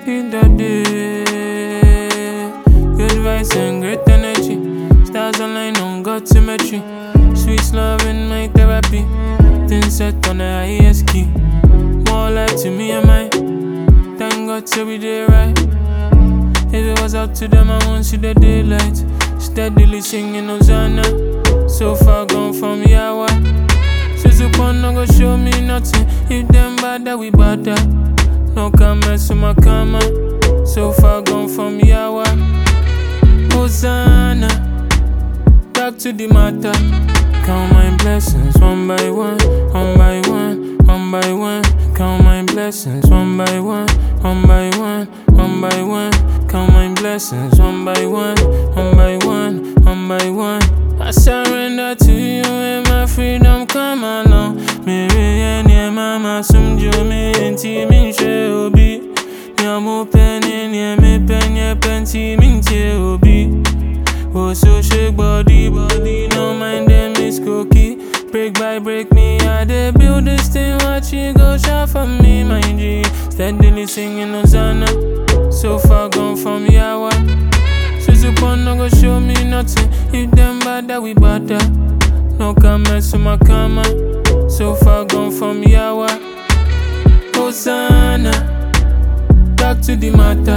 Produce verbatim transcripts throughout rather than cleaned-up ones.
in the day. Good vibes and great energy. Stars online on God symmetry. Sweet love in my therapy. Things set on the highest key. More life to me and mine. Thank God till we did right. If it was up to them, I won't see the daylight. Steadily singing Hosanna. So far gone from Yahweh. So suppose no go show me nothing. If them bad that we bad that. No comments to my karma. So far gone from Yahweh. Hosanna. Back to the matter. Count my blessings one by one, one by one, one by one. Count my blessings one by one, one by one, one by one. Count my blessings one by one, one by one, one by one. I surrender to you and my freedom come along. Mary and mama sum jo me enti min she obi. Nyamu penny nye me penny penti min che obi. Oh so shake body body no mind them is cookie. Break by break me I dey build this thing. Watch you go shot for me my G. Steadily singing Hosanna. So far gone from Yahweh. So suppose no go show me nothing. If them bad that we bad that. No comments to my karma. So far gone from Yahweh. Hosanna. Back to the matter.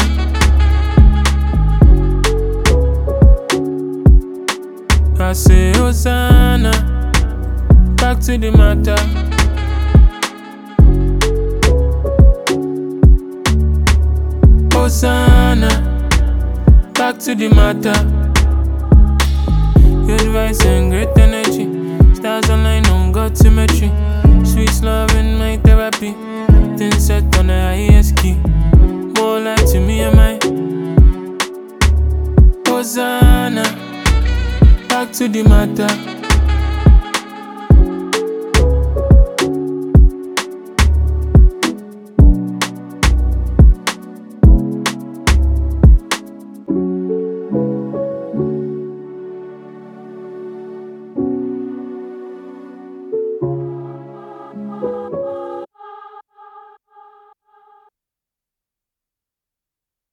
I say Hosanna. Back to the matter. Hosanna. Back to the matter. Good vibes and great energy. Stars online on God symmetry. Sweet love in my therapy. Things set on the highest key. More life to me and mine. Hosanna. Back to the matter.